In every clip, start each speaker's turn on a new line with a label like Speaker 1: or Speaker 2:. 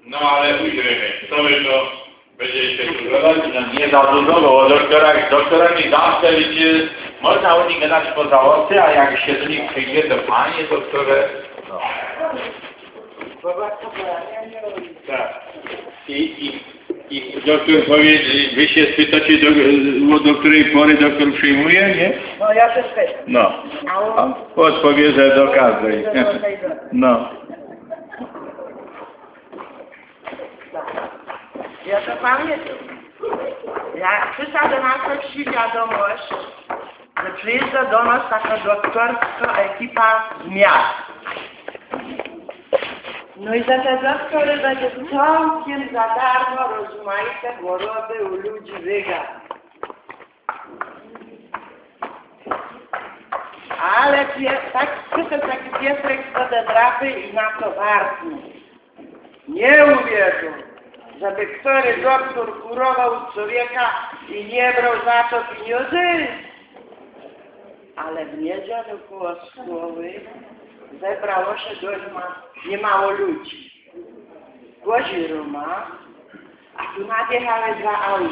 Speaker 1: No ale ujrzymy, co wy to będziecie tu gadać? No nie za dużo, bo doktora mi zawsze, wiecie, można u nich gadać poza oczy, a jak się do nich przyjdzie, to panie doktorze, no. Tak. I doktor powie, wy się spytacie, do której pory doktor przyjmuje, nie?
Speaker 2: No ja się spytam.
Speaker 1: No. A odpowie, że do każdej. No.
Speaker 2: Ja to pamiętam. Jak przyszła do nas wsi wiadomość, że przyjeżdża do nas taka doktorska ekipa z miast. No i za te doktory będzie całkiem za darmo rozmaite choroby u ludzi wygadać. Ale przyszedł taki piesek z te drapy i na to wartny. Nie uwierzą, żeby który doktor kurował człowieka i nie brał za to pieniędzy. Ale w niedzielę koło szkoły zebrało się dość niemało ludzi. Gozi Roma, a tu nadjechały dwa auta.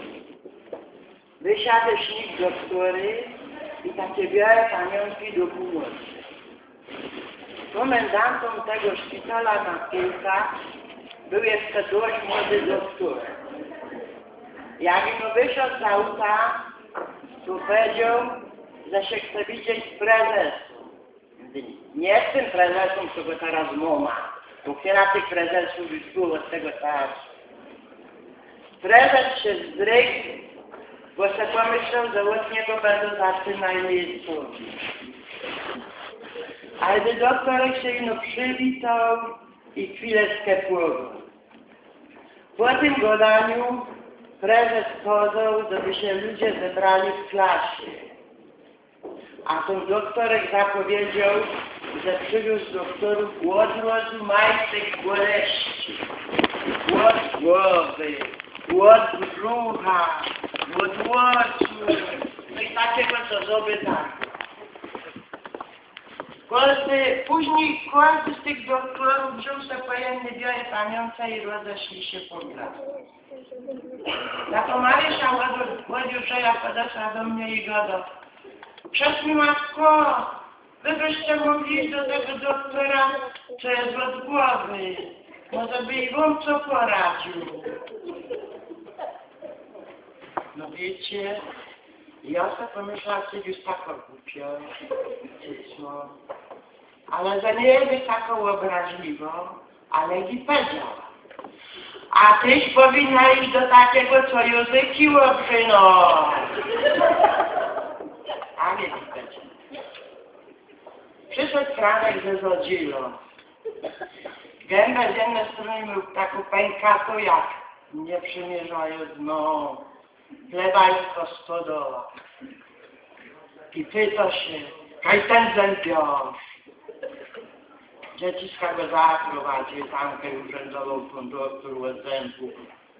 Speaker 2: Wysiadł śnik doktory i takie białe panienki do pomocy. Komendantem tego szpitala na Kielcach był jeszcze dość młody doktor. Jak mu wyszedł z auta, to powiedział, że się chce widzieć z prezesem. Nie z tym prezesem, co go teraz mama, bo chwila tych prezesów już było od tego czasu. Prezes się zdrygł, bo się pomyślał, że od niego będą zaczynali sądzić. Ale gdy doktorek się ino przywitał i chwilę skepłował. Po tym gadaniu prezes kazał, żeby się ludzie zebrali w klasie. A ten doktorek zapowiedział, że przywiózł doktorów od rozmaitych boleści. Od głowy, od brzucha, od oczu, no i takiego co zrobię tak. Później każdy z tych doktorów wziął sobie pojemne białe pamiące i rozeszli się po klasach. Na to Marysia Łodziuszeja podeszła do mnie i gada: przez mi matko, wy byście mogli iść do tego doktora, co jest od głowy. Może by i wam co poradził. No wiecie, ja sobie pomyślałam, że już taka głupia, co? Ale że nie jest taką obraźliwą, ale i powiedziała. A tyś powinna iść do takiego, co języki łobrzyno. A nie widać. Przyszedł Franek ze Zodzilą. Gębę z jednej strony miał taką pękatą jak nie przymierzając, no, plebańsko stodoła. I pyta się, kaj ten zębiarz. Dzieciska go zaprowadził, tamkę urzędował konduktor od zębów.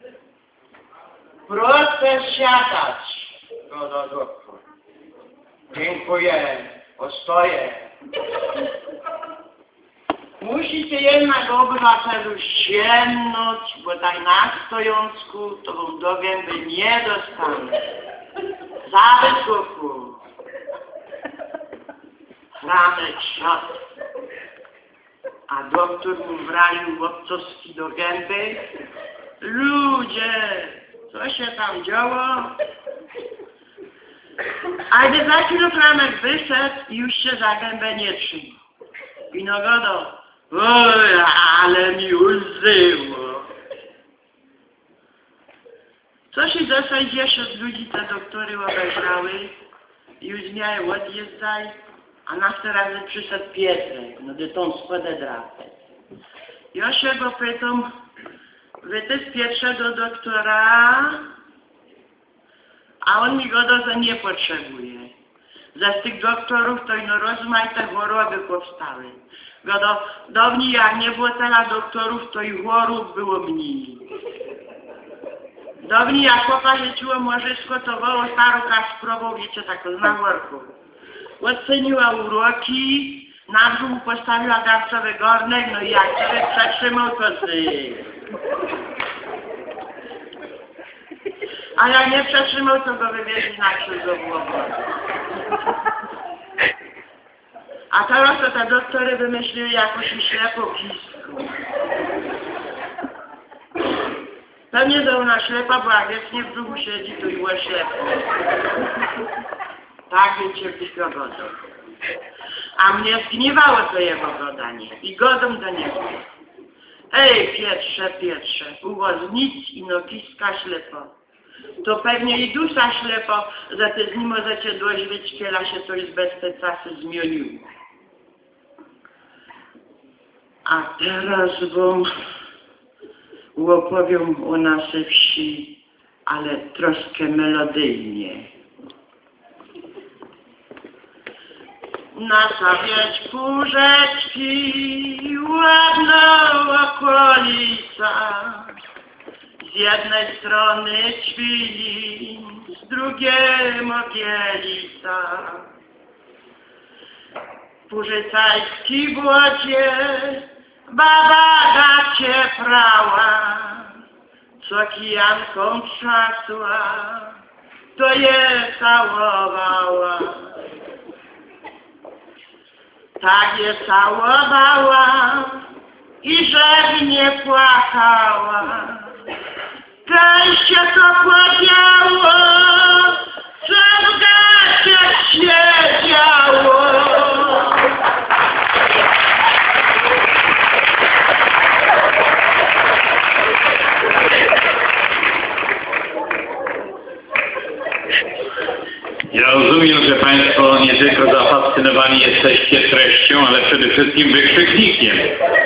Speaker 2: Proszę siadać, goda doktor. Dziękuję, postoję. Musicie jednak obywatelu sięgnąć, bo tak na stojącku to wam do gęby nie dostanę. Za wysoko. Franek siadł. A doktor mu wralił obcoski do gęby. Ludzie, co się tam działo? A gdy za chwilę Franek wyszedł i już się za gębę nie trzymał. I no gadał: oj, ale mi łzyło. Coś i za 60 ludzi te doktory obejrzały i już miały odjeżdżać, a na te razy przyszedł Pietrek, no do tą spodę drapę. Ja się go pytam: wy ty z pierwszego doktora? A on mi gada, że nie potrzebuje. Że z tych doktorów to ino rozmaite choroby powstały. Gada, dawniej jak nie było tyle doktorów, to i chorób było mniej. Dawniej jak chłopa leczyło morzysko, to woło starą kaszprową, wiecie, taką na worku. Oceniła uroki Na brzuchu postawiła garncowy garnek, no i jak sobie przetrzymał, to a jak nie przetrzymał, to go wywieźli na krzyżową. A teraz to te doktory wymyśliły jakąś ślepokistku. Pewnie, że ona ślepa, bo jak wiecznie w brzuchu siedzi, to i była ślepa. Tak więc się godą. A mnie zgniewało to jego gadanie i godą do niego. Ej, Pietrze, Pietrze, u was nic ino kiska ślepo. To pewnie i dusza ślepo, że ty z nim możecie dożyć, kiela się coś bez te czasy zmieniło. A teraz wam opowiem o naszej wsi, ale troszkę melodyjnie. Nasza wieś Pórzeczki, ładna okolica. Z jednej strony Ćwilin, z drugiej Mogielica. W Pórzycajskiej wodzie baba gacie prała, co kijanką trzasła, to je całowała. Tak je całowała i żeby nie płakała. Kaj się to podziało, co w gacie siedziało.
Speaker 1: Ja rozumiem, że Państwo nie tylko zafascynowani jesteście treścią, ale przede wszystkim wykrzyknikiem.